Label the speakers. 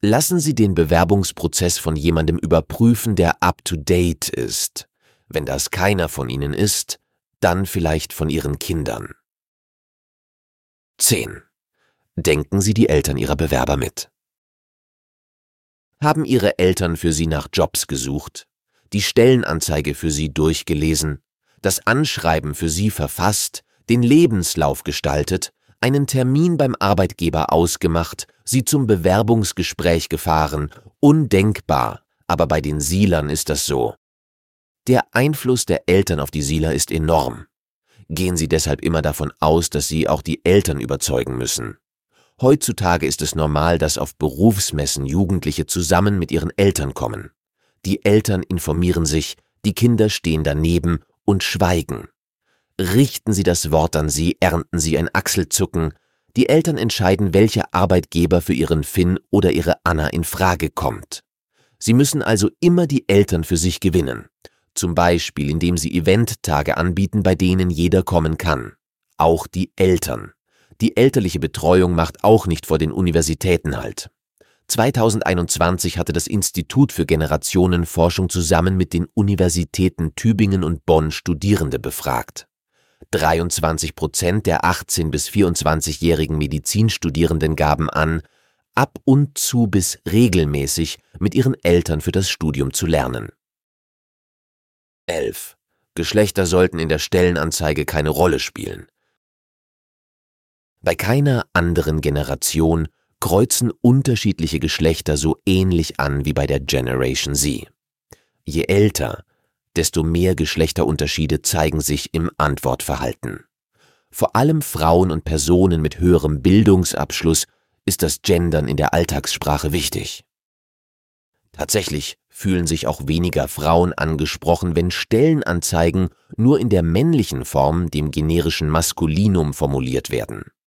Speaker 1: Lassen Sie den Bewerbungsprozess von jemandem überprüfen, der up-to-date ist. Wenn das keiner von Ihnen ist, dann vielleicht von Ihren Kindern. 10. Denken Sie die Eltern Ihrer Bewerber mit. Haben Ihre Eltern für Sie nach Jobs gesucht, die Stellenanzeige für Sie durchgelesen, das Anschreiben für Sie verfasst, den Lebenslauf gestaltet, einen Termin beim Arbeitgeber ausgemacht, Sie zum Bewerbungsgespräch gefahren? Undenkbar, aber bei den Sielern ist das so. Der Einfluss der Eltern auf die Sieler ist enorm. Gehen Sie deshalb immer davon aus, dass Sie auch die Eltern überzeugen müssen. Heutzutage ist es normal, dass auf Berufsmessen Jugendliche zusammen mit ihren Eltern kommen. Die Eltern informieren sich, die Kinder stehen daneben und schweigen. Richten Sie das Wort an sie, ernten Sie ein Achselzucken. Die Eltern entscheiden, welcher Arbeitgeber für ihren Finn oder ihre Anna in Frage kommt. Sie müssen also immer die Eltern für sich gewinnen. Zum Beispiel, indem Sie Eventtage anbieten, bei denen jeder kommen kann. Auch die Eltern. Die elterliche Betreuung macht auch nicht vor den Universitäten Halt. 2021 hatte das Institut für Generationenforschung zusammen mit den Universitäten Tübingen und Bonn Studierende befragt. 23% der 18- bis 24-jährigen Medizinstudierenden gaben an, ab und zu bis regelmäßig mit ihren Eltern für das Studium zu lernen. 11. Geschlechter sollten in der Stellenanzeige keine Rolle spielen. Bei keiner anderen Generation kreuzen unterschiedliche Geschlechter so ähnlich an wie bei der Generation Z. Je älter, desto mehr Geschlechterunterschiede zeigen sich im Antwortverhalten. Vor allem Frauen und Personen mit höherem Bildungsabschluss ist das Gendern in der Alltagssprache wichtig. Tatsächlich fühlen sich auch weniger Frauen angesprochen, wenn Stellenanzeigen nur in der männlichen Form, dem generischen Maskulinum, formuliert werden.